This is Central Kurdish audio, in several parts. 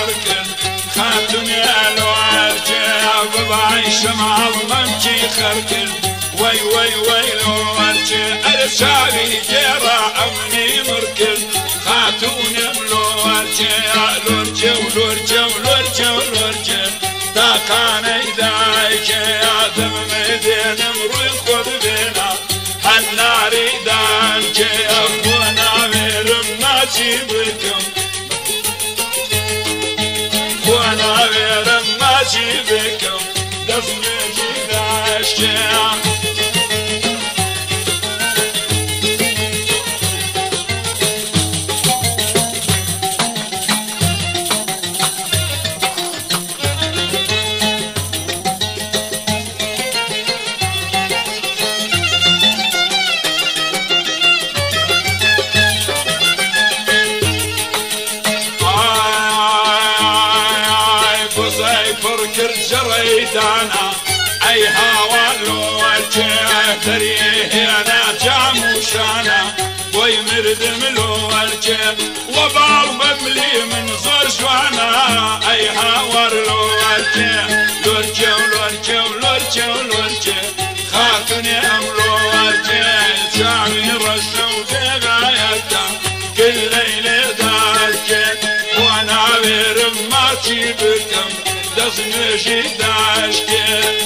خركن خاتوني الوارجي بضاعي شمال ممشي خركن وي وي وي الوارجي ارشابي جيرا امني مركن خاتوني الوارجي لورجي ولورجي ولورجي ولورجي تاقاني دايك يا دم مدين مروي خذ بينا الناري دانك أخونا ميرم ماشي بكم أخونا ميرم ماشي بكم دفني جداشك فركر جريدانا اي هوالو الجيه تريه انا جاموشانا ويمردم لو الجيه وبال بملي من زرجوانا اي هوالو الجيه لورجي ولورجي ولورجي ولورجي خاتني املو الجيه جامي رشو بغايتا كل ليلة دارجي وانا بيرم ماشي بكم دفن جداشك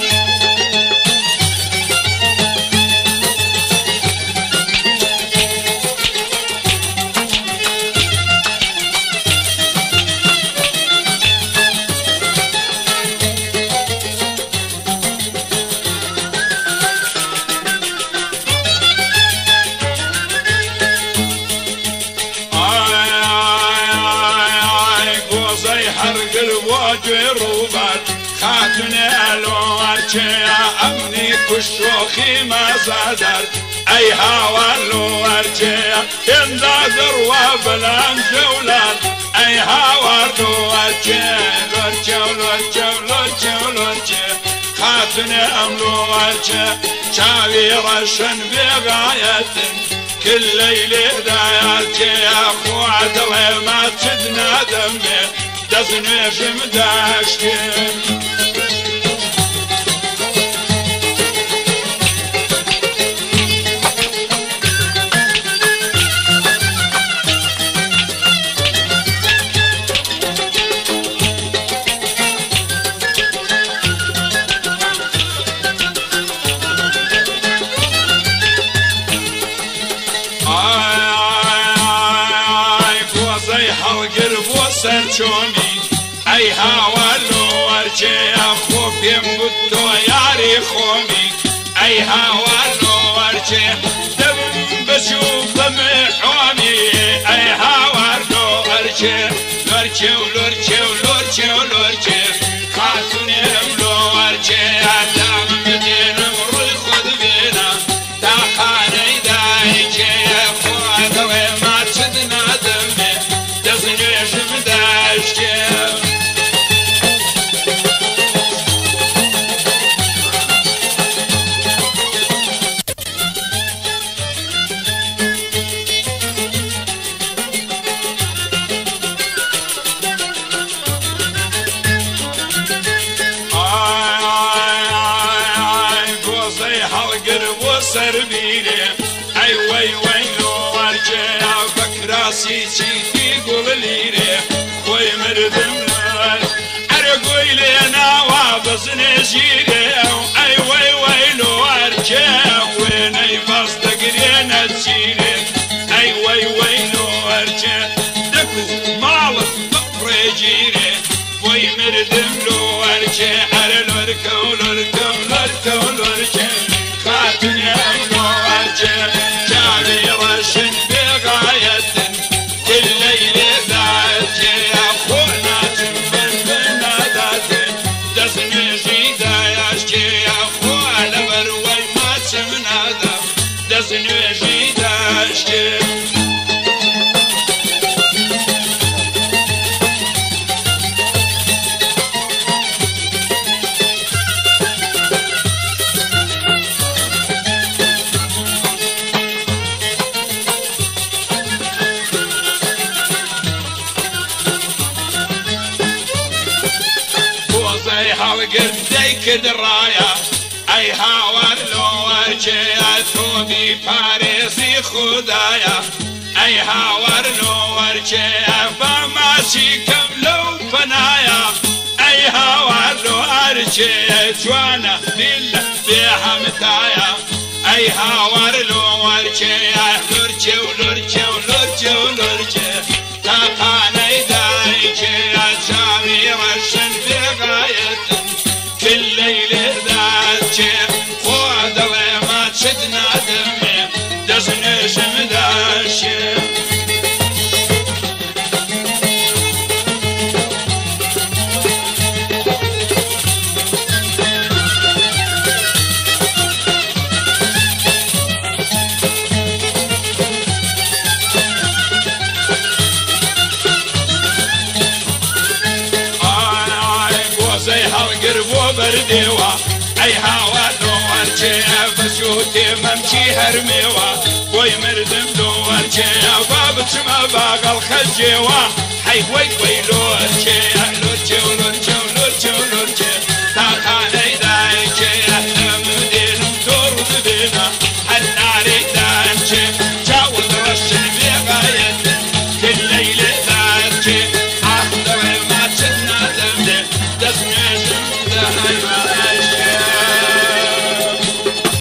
حرق الواجه روبات خاتني الوارجي امني كشوخي ما زادر اي هوا الوارجي اندازر وبلان جولان اي هوا الوارجي لورجي ولورجي ولورجي ولورجي خاتني الوارجي شاوي رشن بغاية كل ليلة دايرتي اخو عدوي ما تدنا دمي دزني جمداشتي سرچونی ای هوالو ورچه خوب بودو یاری خومی ای هوالو ورچه دم بشوفم حومی ای هوالو ورچه لورچه ولورچه ولورچه ولورچه خاتونی املو ورچه دم مدینم روی خود بینا تاقانی دایچه خود و ما چدنا دمه دزنی سربيلي اي وي وي لو ارجع فكراسي تشيتي قول لي خوي مردم ارقوي لي انا وابس نجيلي اي وي وي لو ارجع وين اي فاصل قرينا تشيلي اي وي وي لو ارجع دكو مالك بقري جيلي خوي مردم لو ارجع على الوركه ولوركه ولوركه ولوركه خاتني اموارجه جابي رشن بغاية كل ليلة داجه اخونا تنبن بناداته دزني جيداياشكي اخوانا بروي ما تمنادا دزني جيداياشكي هەڵگردەی کرد ڕایە ئەی هاوار لۆوەرجێە تۆبی پارێزی خوددایە ئەی هاوار لۆوەرجێە بەماچی کەم لەو پەنایە ئەی هاوار لۆوەرجێە جوانە دیل بێ هەمتایە ئەی هاوار لۆوەرجێە لورجێ و لورجێ و لورجێ و لورجێ تاقانەی دایکێە چاوی ڕەشن بێغایەتن کلەی لێداچێ خۆ دەڵێ ماچت نادەمێ دەستنێژم داشێ بردێوە ئەی هاوار لۆوەرجێە بەسووتێ مەمچی هەرمێوە بۆی مردم لۆوەرجێە با بچمە باگەڵ خەجێوە حەی وەی وەی لۆرجێە